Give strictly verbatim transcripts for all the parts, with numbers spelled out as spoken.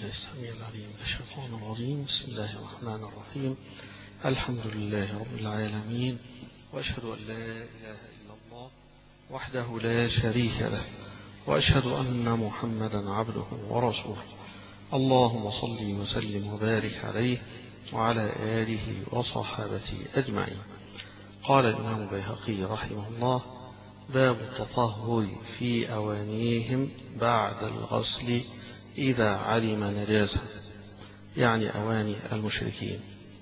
بالله السميع العليم من الشيطان الرجيم. بسم الله الرحمن الرحيم. الحمد لله رب العالمين، وأشهد أن لا إله إلا الله وحده لا شريك له، وأشهد أن محمدا عبده ورسوله. اللهم صل وسلم وبارك عليه وعلى آله وصحابته أجمعين. قال الإمام البيهقي رحمه الله: باب التطهر في أوانيهم بعد الغسل إذا علم نجاسة، يعني أواني المشركين.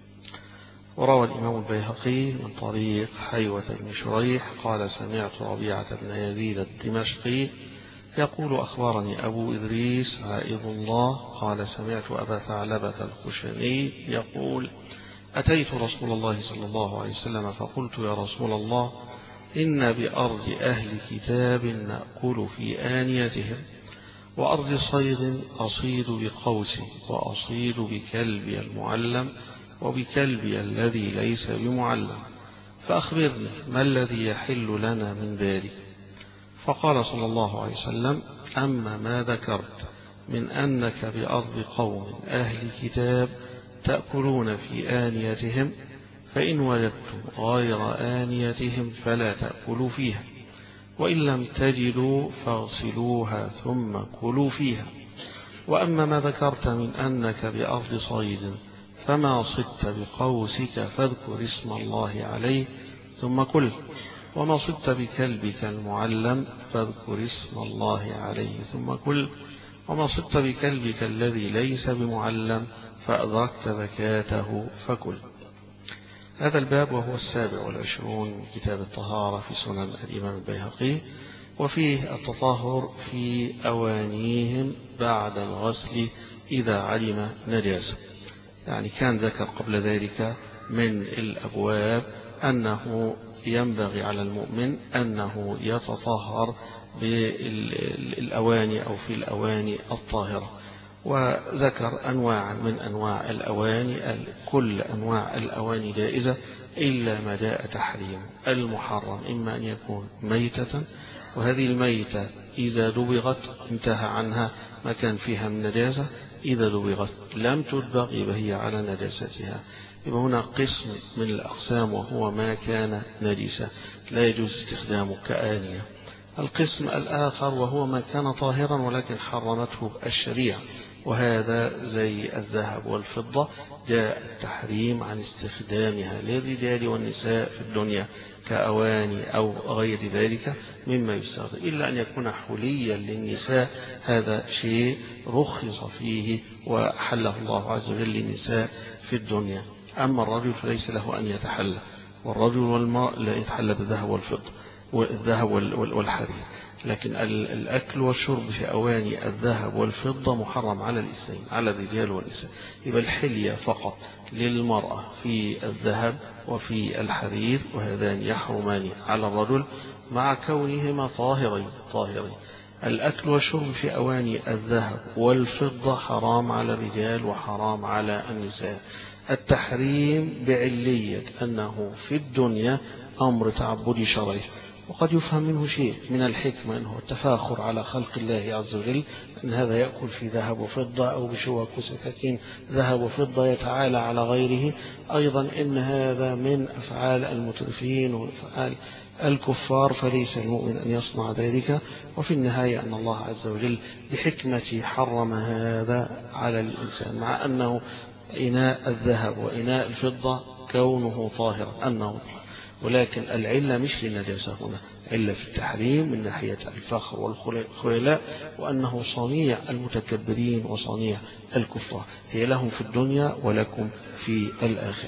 وروى الإمام البيهقي من طريق حيوة بن شريح قال: سمعت ربيعة بن يزيد الدمشقي يقول: أخبرني أبو إدريس عائذ الله قال: سمعت أبا ثعلبة الخشني يقول: أتيت رسول الله صلى الله عليه وسلم فقلت: يا رسول الله، إن بأرض أهل كتاب نأكل في آنيتهم، وأرض صيد أصيد بقوسي، وأصيد بكلبي المعلم وبكلبي الذي ليس بمعلم، فأخبرني ما الذي يحل لنا من ذلك؟ فقال صلى الله عليه وسلم: أما ما ذكرت من أنك بأرض قوم أهل كتاب تأكلون في آنيتهم، فإن وجدتم غير آنيتهم فلا تأكلوا فيها، وإن لم تجدوا فاغسلوها ثم كلوا فيها. وأما ما ذكرت من أنك بأرض صيد، فما صدت بقوسك فاذكر اسم الله عليه ثم كل، وما صدت بكلبك المعلم فاذكر اسم الله عليه ثم كل، وما صدت بكلبك الذي ليس بمعلم فأدركت زكاته فكل. هذا الباب وهو السابع والعشرون من كتاب الطهارة في سنن الإمام البيهقي، وفيه التطهر في أوانيهم بعد الغسل إذا علم نجاسة. يعني كان ذكر قبل ذلك من الأبواب أنه ينبغي على المؤمن أنه يتطهر بالأواني أو في الأواني الطاهرة، وذكر أنواعا من أنواع الأواني. كل أنواع الأواني جائزة إلا ما جاء تحريم. المحرم إما أن يكون ميتة، وهذه الميتة إذا دبغت انتهى عنها ما كان فيها من نجاسة، إذا دبغت لم تدبغ يبقى هي على نجاستها. يبقى هنا قسم من الأقسام وهو ما كان نجسا لا يجوز استخدامه كآنية. القسم الآخر وهو ما كان طاهرا ولكن حرمته الشريعة، وهذا زي الذهب والفضة جاء التحريم عن استخدامها للرجال والنساء في الدنيا كأواني أو غير ذلك مما يستخدم، إلا أن يكون حليا للنساء، هذا شيء رخص فيه وحله الله عز وجل للنساء في الدنيا. أما الرجل فليس له أن يتحلى، والرجل والمرأة لا يتحلى بالذهب والفضة والذهب والحرير، لكن الأكل والشرب في أواني الذهب والفضة محرم على الاثنين، على الرجال والنساء. يبقى الحلية فقط للمرأة في الذهب وفي الحرير، وهذان يحرمان على الرجل مع كونهما طاهرين طاهرين. الأكل والشرب في أواني الذهب والفضة حرام على الرجال وحرام على النساء. التحريم بعلية أنه في الدنيا أمر تعبدي شرعي، وقد يفهم منه شيء من الحكمة أنه التفاخر على خلق الله عز وجل، أن هذا يأكل في ذهب وفضة أو بشوك وسكاكين ذهب وفضة يتعالى على غيره. أيضا إن هذا من أفعال المترفين وأفعال الكفار، فليس المؤمن أن يصنع ذلك. وفي النهاية أن الله عز وجل بحكمة حرم هذا على الإنسان، مع أنه إناء الذهب وإناء الفضة كونه طاهرا أنه طاهر، ولكن العلة مش للنجاسة هنا، علة في التحريم من ناحية الفخر والخيلاء، وأنه صنيع المتكبرين وصنيع الكفار، هي لهم في الدنيا ولكم في الآخرة.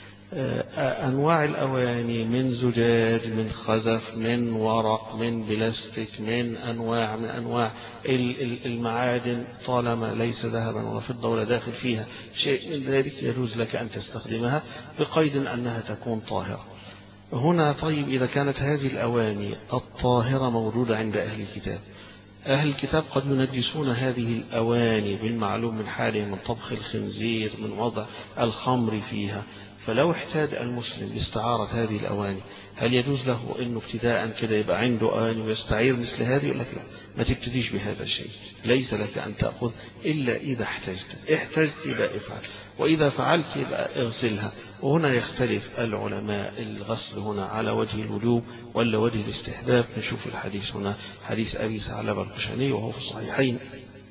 أنواع الأواني من زجاج، من خزف، من ورق، من بلاستيك، من أنواع من أنواع المعادن، طالما ليس ذهبا ولا فضة ولا داخل فيها شيء من ذلك يجوز لك أن تستخدمها بقيد أنها تكون طاهرة. هنا طيب إذا كانت هذه الأواني الطاهرة موجودة عند أهل الكتاب، أهل الكتاب قد ينجسون هذه الأواني بالمعلوم من حالهم من طبخ الخنزير من وضع الخمر فيها، فلو احتاج المسلم لاستعارة هذه الأواني هل يجوز له أنه ابتداء كده يبقى عنده أواني ويستعير مثل هذه؟ يقول لك لا، ما تبتديش بهذا الشيء، ليس لك أن تأخذ إلا إذا احتجت، احتجت يبقى افعل، وإذا فعلت يبقى اغسلها. وهنا يختلف العلماء، الغسل هنا على وجه الوجوب ولا وجه الاستحباب. نشوف الحديث هنا، حديث أبي ثعلبة الخشني وهو في الصحيحين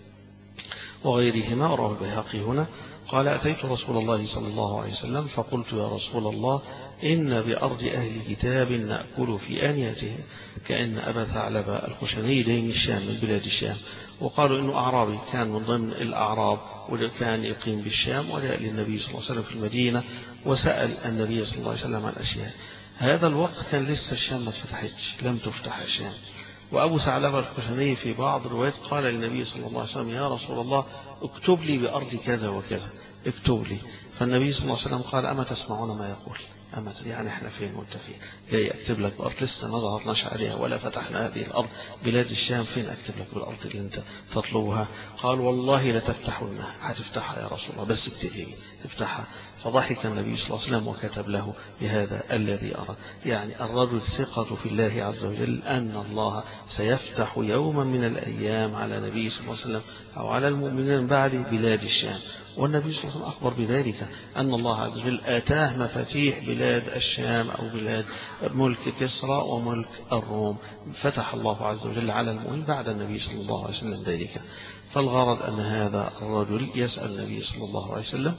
وغيرهما، رواه البيهقي هنا قال: أتيت رسول الله صلى الله عليه وسلم فقلت: يا رسول الله، إن بأرض أهل كتاب نأكل في آنيتهم. كأن أبا ثعلبة الخشني جاي من الشام، من بلاد الشام، وقالوا إنه أعرابي كان من ضمن الأعراب وكان يقيم بالشام، وجاء للنبي صلى الله عليه وسلم في المدينة وسأل النبي صلى الله عليه وسلم عن أشياء. هذا الوقت كان لسه الشام ما فتحتش، لم تفتح الشام. وأبو ثعلبة الخشني في بعض الروايات قال للنبي صلى الله عليه وسلم: يا رسول الله، اكتب لي بأرض كذا وكذا، اكتب لي. فالنبي صلى الله عليه وسلم قال: أما تسمعون ما يقول؟ أما يعني احنا فين وانت فين؟ جاي اكتب لك بأرض لسه ما ظهرناش عليها ولا فتحنا هذه الأرض، بلاد الشام، فين اكتب لك بالأرض اللي انت تطلبها؟ قال: والله لتفتحنها، هتفتحها يا رسول الله، بس اكتب افتحها. فضحك النبي صلى الله عليه وسلم وكتب له بهذا الذي أرى. يعني الرجل ثقة في الله عز وجل أن الله سيفتح يوما من الأيام على النبي صلى الله عليه وسلم أو على المؤمنين بعد بلاد الشام. والنبي صلى الله عليه وسلم أخبر بذلك، أن الله عز وجل آتاه مفاتيح بلاد الشام أو بلاد ملك كسرى وملك الروم، فتح الله عز وجل على المؤمنين بعد النبي صلى الله عليه وسلم ذلك. فالغرض أن هذا الرجل يسأل النبي صلى الله عليه وسلم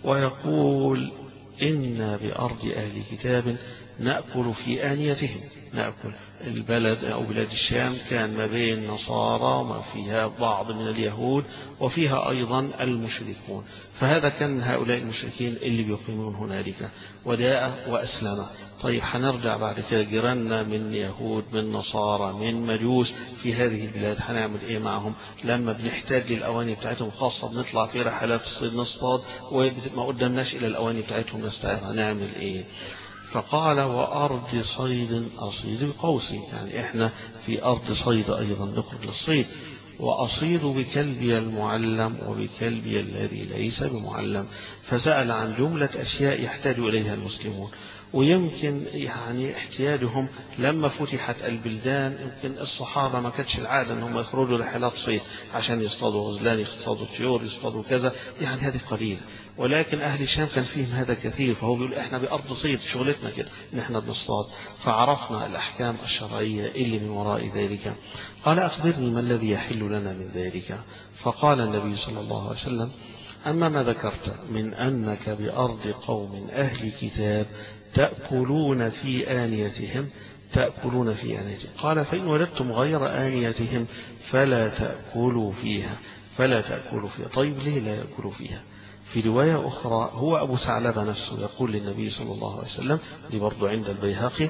ويقول: إن بأرض أهل كتاب نأكل في آنيتهم. نأكل البلد أو بلاد الشام كان ما بين نصارى وما فيها بعض من اليهود وفيها أيضا المشركون، فهذا كان هؤلاء المشركين اللي بيقيمون هنالك، وداء وأسلم. طيب هنرجع بعد كده جيراننا من يهود من نصارى من مجوس في هذه البلاد، هنعمل ايه معهم لما بنحتاج للأواني بتاعتهم؟ خاصة بنطلع في رحلات الصيد نصطاد وما قدامناش إلى الأواني بتاعتهم نستعيرها، نعمل ايه؟ فقال: وأرض صيد أصيد بقوسي، يعني إحنا في أرض صيد أيضا نخرج للصيد، وأصيد بكلبي المعلم وبكلبي الذي ليس بمعلم. فسأل عن جملة أشياء يحتاج إليها المسلمون، ويمكن يعني احتياجهم لما فتحت البلدان، يمكن الصحابة ما كانتش العادة أنهم يخرجوا رحلات صيد عشان يصطادوا غزلان، يصطادوا طيور، يصطادوا كذا، يعني هذه قليلة. ولكن أهل الشام كان فيهم هذا كثير، فهو بيقول إحنا بأرض صيد، شغلتنا كده إن إحنا بنصطاد. فعرفنا الأحكام الشرعية اللي من وراء ذلك. قال: أخبرني ما الذي يحل لنا من ذلك؟ فقال النبي صلى الله عليه وسلم: أما ما ذكرت من أنك بأرض قوم أهل كتاب تأكلون في آنيتهم تأكلون في آنيتهم قال: فإن وجدتم غير آنيتهم فلا تأكلوا فيها فلا تأكلوا فيها. طيب ليه لا يأكلوا فيها؟ في رواية أخرى هو أبو ثعلبة نفسه يقول للنبي صلى الله عليه وسلم، دي برضو عند البيهقي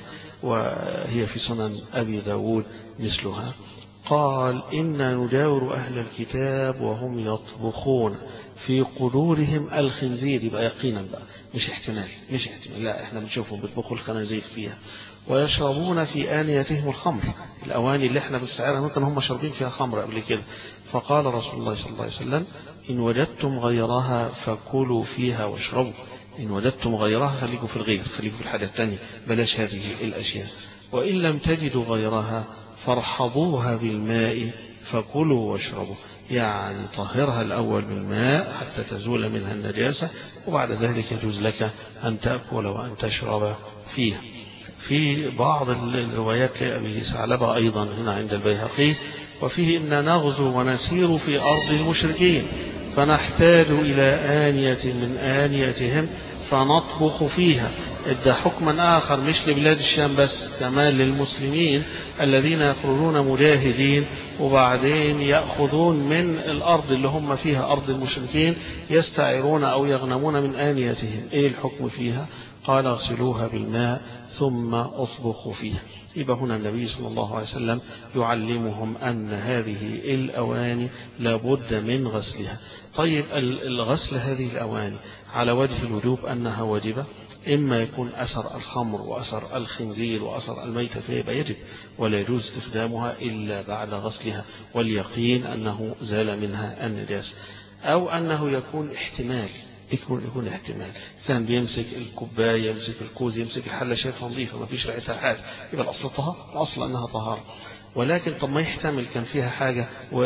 وهي في سنن أبي داود مثلها، قال: إنا نداور أهل الكتاب وهم يطبخون في قدورهم الخنزير. يبقى يقينا بقى، مش احتمال مش احتمال لا، احنا بنشوفهم بيطبخوا الخنازير فيها. ويشربون في آنيتهم الخمر، الأواني اللي احنا بنستعيرها ممكن هم شربين فيها خمر قبل كده. فقال رسول الله صلى الله عليه وسلم: إن وجدتم غيرها فكلوا فيها واشربوا. إن وجدتم غيرها، خليكم في الغير، خليكم في الحاجة الثانية، بلاش هذه الأشياء. وإن لم تجدوا غيرها فارحضوها بالماء فكلوا واشربوا، يعني طهرها الأول بالماء حتى تزول منها النجاسة، وبعد ذلك يجوز لك أن تأكل وأن تشرب فيها. في بعض الروايات لأبي ثعلبة أيضا هنا عند البيهقي: وفيه إن نغزو ونسير في أرض المشركين فنحتاج إلى آنية من آنيتهم فنطبخ فيها. ادى حكما آخر مش لبلاد الشام بس، كمان للمسلمين الذين يخرجون مجاهدين وبعدين يأخذون من الأرض اللي هم فيها أرض المشركين يستعيرون أو يغنمون من آنيتهم. إيه الحكم فيها؟ قال: اغسلوها بالماء ثم اطبخوا فيها. يبقى هنا النبي صلى الله عليه وسلم يعلمهم أن هذه الأواني لابد من غسلها. طيب الغسل هذه الأواني على وجه الوجوب أنها واجبة، إما يكون أثر الخمر وأثر الخنزير وأثر الميتة فيبقى يجب ولا يجوز استخدامها إلا بعد غسلها واليقين أنه زال منها النجاسة، أو أنه يكون احتمال يكون يكون احتمال إنسان بيمسك الكوباية يمسك الكوز يمسك الحلة شايفها نظيفة ما فيش ريحتها حاجة، يبقى الأصل طهارة، الأصل أنها طهارة. ولكن طب ما يحتمل كان فيها حاجة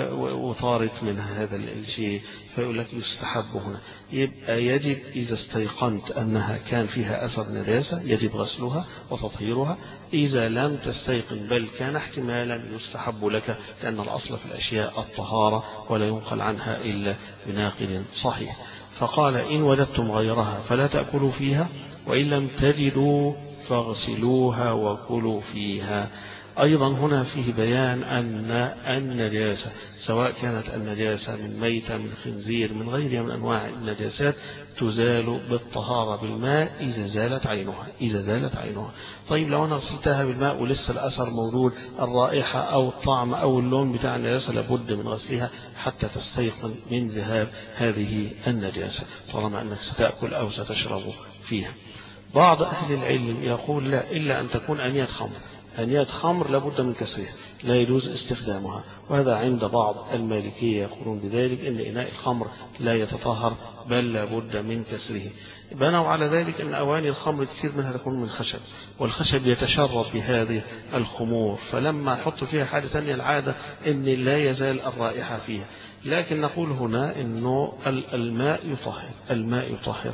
وطارت منها هذا الشيء، فيقول لك يستحب هنا. يبقى يجب إذا استيقنت أنها كان فيها أثر نجاسة يجب غسلها وتطهيرها، إذا لم تستيقن بل كان احتمالا يستحب لك، لأن الأصل في الأشياء الطهارة ولا ينقل عنها إلا بناقل صحيح. فقال إن وجدتم غيرها فلا تأكلوا فيها وإن لم تجدوا فاغسلوها وكلوا فيها. أيضا هنا فيه بيان أن النجاسة سواء كانت النجاسة من ميتة من خنزير من غيرها من أنواع النجاسات تزال بالطهارة بالماء إذا زالت عينها إذا زالت عينها. طيب لو أنا غسلتها بالماء ولسه الأثر موجود، الرائحة أو الطعم أو اللون بتاع النجاسة، لابد من غسلها حتى تستيقن من ذهاب هذه النجاسة طالما أنك ستأكل أو ستشرب فيها. بعض أهل العلم يقول لا، إلا أن تكون أنية خمر، أنية خمر لابد من كسرها لا يجوز استخدامها، وهذا عند بعض المالكية يقولون بذلك إن إناء الخمر لا يتطهر بل لابد من كسره. بنوا على ذلك أن أواني الخمر كثير منها تكون من خشب، والخشب يتشرب بهذه الخمور، فلما يحط فيها حاجة ثانية العادة أن لا يزال الرائحة فيها. لكن نقول هنا أنه الماء يطهر الماء يطهر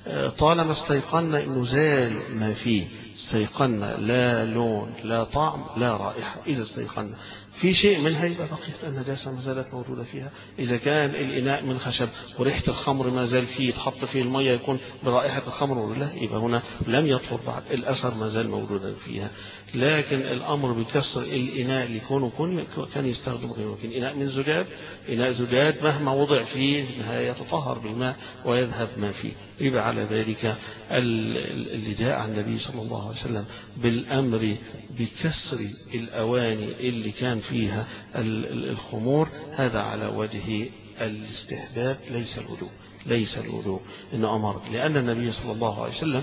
طالما استيقنا أنه زال ما فيه، استيقنا لا لون لا طعم لا رائحة. إذا استيقنا في شيء منها يبقى بقية النجاسة ما زالت موجودة فيها. إذا كان الإناء من خشب وريحة الخمر ما زال فيه، تحط فيه المية يكون برائحة الخمر ولا يبقى هنا لم يطهر بعد، الأثر ما زال موجودا فيها. لكن الأمر بكسر الإناء ليكون كان يستخدم غيره، لكن إناء من زجاج إناء زجاج مهما وضع فيه يتطهر بالماء ويذهب ما فيه. يبقى على ذلك اللي جاء عن النبي صلى الله عليه وسلم بالأمر بكسر الأواني اللي كان فيها الخمور هذا على وجه الاستحباب ليس الوجوب ليس الوجوب إنه أمر، لأن النبي صلى الله عليه وسلم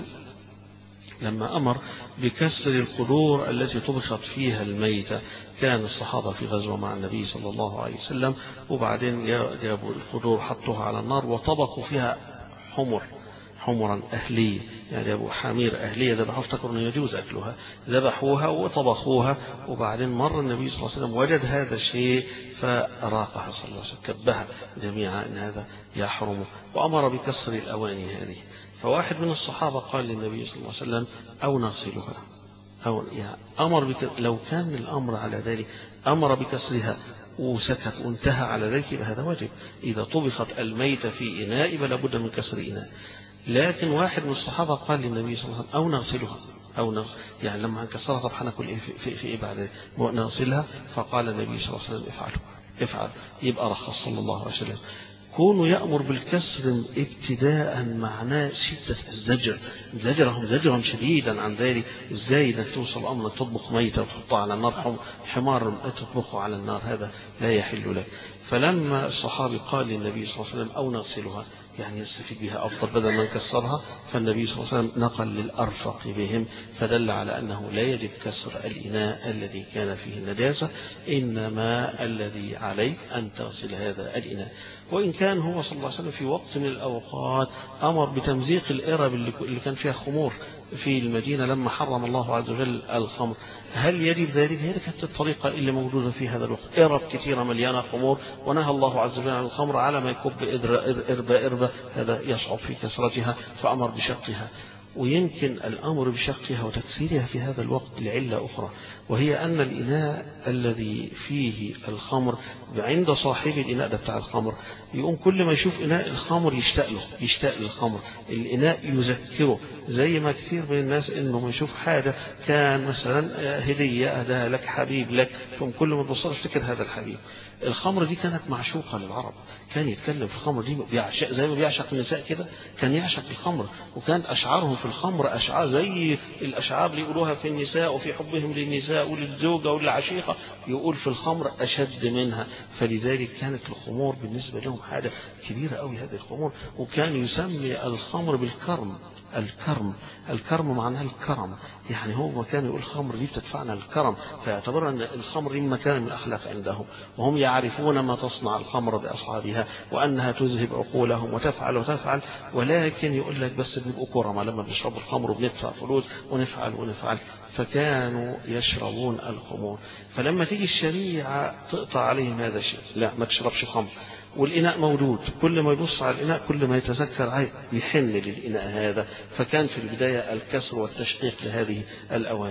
لما أمر بكسر القدور التي طبخت فيها الميتة، كان الصحابة في غزوة مع النبي صلى الله عليه وسلم، وبعدين جابوا القدور حطوها على النار وطبخوا فيها حمر حمرا أهلية، يعني أبو حمير أهلية ذبحوها افتكروا أنه يجوز أكلها، ذبحوها وطبخوها. وبعدين مر النبي صلى الله عليه وسلم وجد هذا الشيء فراقها صلى الله عليه وسلم كبها جميعا أن هذا يحرم، وأمر بكسر الأواني هذه. فواحد من الصحابة قال للنبي صلى الله عليه وسلم أو نغسلها أو يعني أمر بك، لو كان الأمر على ذلك أمر بكسرها وسكت وانتهى على ذلك يبقى هذا واجب. إذا طبخت الميتة في إناء فلا بد من كسر إناء. لكن واحد من الصحابة قال للنبي صلى الله عليه وسلم أو نغسلها أو نغسل، يعني لما هنكسرها طب هناكل إيه في, في, في إيه بعد نغسلها؟ فقال النبي صلى الله عليه وسلم افعلوا افعل يبقى رخص صلى الله عليه وسلم. كونه يأمر بالكسر ابتداء معناه شدة الزجر، زجرهم زجرا شديدا عن ذلك. ازاي انك توصل امر تطبخ ميتة وتحطها على النار، حمار تطبخه على النار، هذا لا يحل لك. فلما الصحابي قال للنبي صلى الله عليه وسلم أو نغسلها يعني يستفيد بها أفضل بدل ما نكسرها، فالنبي صلى الله عليه وسلم نقل للأرفق بهم، فدل على أنه لا يجب كسر الإناء الذي كان فيه النجاسة، إنما الذي عليك أن تغسل هذا الإناء. وإن كان هو صلى الله عليه وسلم في وقت من الأوقات أمر بتمزيق الإرب اللي كان فيها خمور في المدينة لما حرم الله عز وجل الخمر، هل يجب ذلك؟ هذه كانت الطريقة اللي موجودة في هذا الوقت، إرب كثيرة مليانة خمور، ونهى الله عز وجل عن الخمر على ما يكب إربة إربة، هذا يصعب في كسرتها فأمر بشقها. ويمكن الأمر بشقها وتكسيرها في هذا الوقت لعلة أخرى، وهي أن الإناء الذي فيه الخمر عند صاحب الإناء ده بتاع الخمر يقوم كل ما يشوف إناء الخمر يشتاق له يشتاق للخمر، الإناء يذكره. زي ما كثير من الناس إنه ما يشوف حاجة كان مثلا هدية أهداها لك حبيب لك، ثم كل ما تبصر افتكر هذا الحبيب. الخمر دي كانت معشوقة للعرب، كان يتكلم في الخمر دي بيعشق زي ما بيعشق النساء كده، كان يعشق الخمر، وكانت أشعارهم في الخمر أشعار زي الأشعار اللي يقولوها في النساء وفي حبهم للنساء وللزوجة وللعشيقة، يقول في الخمر أشد منها. فلذلك كانت الخمور بالنسبة لهم حاجة كبيرة أوي هذه الخمور. وكان يسمي الخمر بالكرم. الكرم الكرم معناها الكرم، يعني هو كان يقول الخمر دي بتدفعنا الكرم، فيعتبر أن الخمر دي مكان من الأخلاق عندهم، وهم يعرفون ما تصنع الخمر بأصحابها وأنها تذهب عقولهم وتفعل وتفعل. ولكن يقول لك بس بنبقوا كرمة لما بنشربوا الخمر وبندفع فلوس ونفعل ونفعل. فكانوا يشربون الخمور. فلما تيجي الشريعة تقطع عليهم هذا الشيء، لا ما تشربش خمر، والإناء موجود، كل ما يبص على الإناء كل ما يتذكر عيب يحن للإناء هذا. فكان في البداية الكسر والتشقيق لهذه الأواني.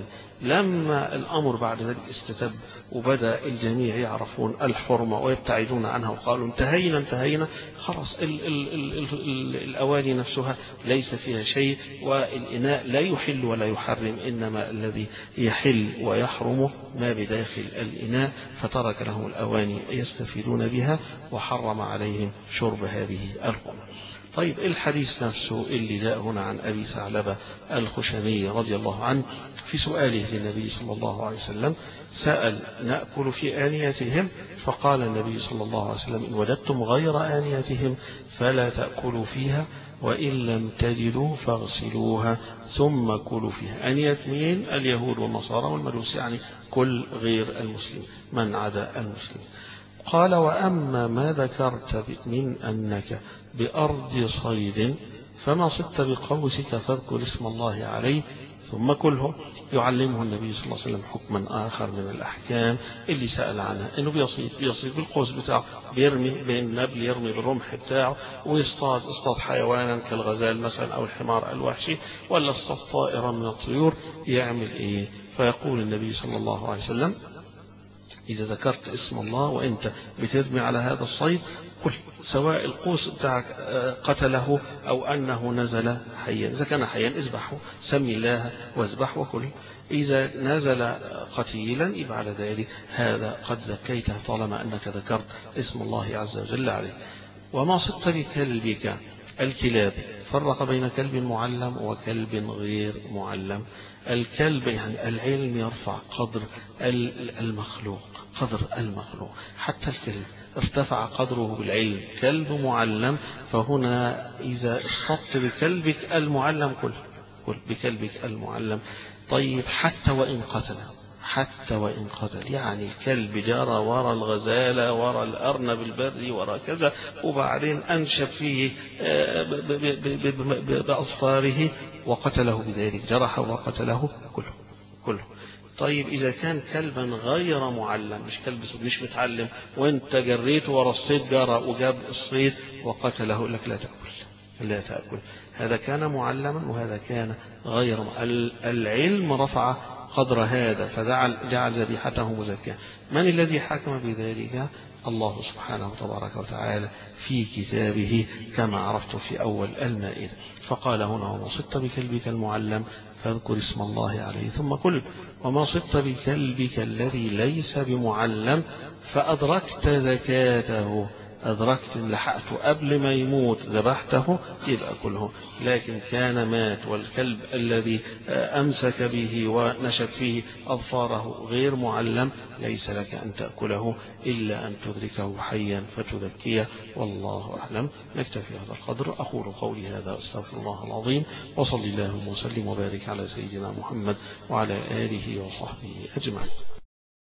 لما الأمر بعد ذلك استتب وبدأ الجميع يعرفون الحرمة ويبتعدون عنها وقالوا انتهينا انتهينا خلاص، ال ال ال ال ال الأواني نفسها ليس فيها شيء، والإناء لا يحل ولا يحرم، إنما الذي يحل ويحرمه ما بداخل الإناء. فترك لهم الأواني يستفيدون بها وحرم عليهم شرب هذه الخمر. طيب الحديث نفسه اللي جاء هنا عن أبي ثعلبة الخشني رضي الله عنه في سؤاله للنبي صلى الله عليه وسلم، سأل نأكل في آنيتهم؟ فقال النبي صلى الله عليه وسلم إن وجدتم غير آنيتهم فلا تأكلوا فيها، وإن لم تجدوا فاغسلوها ثم كلوا فيها. آنية مين؟ اليهود والنصارى والمجوس، يعني كل غير المسلم من عدا المسلم. قال وأما ما ذكرت من أنك بأرض صيد فما صدت بقوسك فاذكر اسم الله عليه ثم كله. يعلمه النبي صلى الله عليه وسلم حكما آخر من الأحكام اللي سأل عنها، إنه بيصيد بيصيد بالقوس بتاعه، بيرمي بالنبل، يرمي بالرمح بتاعه، ويصطاد اصطاد حيوانا كالغزال مثلا أو الحمار الوحشي، ولا اصطاد طائرا من الطيور، يعمل إيه؟ فيقول النبي صلى الله عليه وسلم إذا ذكرت اسم الله وأنت بترمي على هذا الصيد كل، سواء القوس بتاعك قتله أو أنه نزل حيا. إذا كان حيا اذبحه، سمي الله واذبح وكل. إذا نزل قتيلا يبقى على ذلك هذا قد زكيته طالما أنك ذكرت اسم الله عز وجل عليه. وما صدت بكلبك، الكلاب فرق بين كلب معلم وكلب غير معلم. الكلب يعني العلم يرفع قدر المخلوق، قدر المخلوق، حتى الكلب ارتفع قدره بالعلم. كلب معلم، فهنا إذا اصطدت بكلبك المعلم كل كل بكلبك المعلم. طيب حتى وإن قتل، حتى وإن قتل، يعني الكلب جرى وراء الغزالة وراء الأرنب البري وراء كذا، وبعدين أنشب فيه بأظفاره وقتله بذلك، جرحه وقتله كله كله. طيب إذا كان كلبا غير معلم، مش كلب مش متعلم، وانت جريته ورا الصيد جرى وجاب الصيد وقتله، لك لا تأكل لا تأكل. هذا كان معلما وهذا كان غير معلم. العلم رفع قدر هذا فجعل جعل ذبيحته مزكاة. من الذي حكم بذلك؟ الله سبحانه تبارك وتعالى في كتابه كما عرفت في أول المائدة. فقال هنا وما صدت بكلبك المعلم فاذكر اسم الله عليه ثم كل. وما صدت بكلبك الذي ليس بمعلم فأدركت زكاته، أدركت لحقته قبل ما يموت ذبحته يبقى كله. لكن كان مات والكلب الذي أمسك به ونشب فيه أظفاره غير معلم ليس لك أن تأكله إلا أن تدركه حيا فتذكيه. والله أعلم. نكتفي هذا القدر. أقول قولي هذا أستغفر الله العظيم، وصلي الله وسلم وبارك على سيدنا محمد وعلى آله وصحبه أجمعين.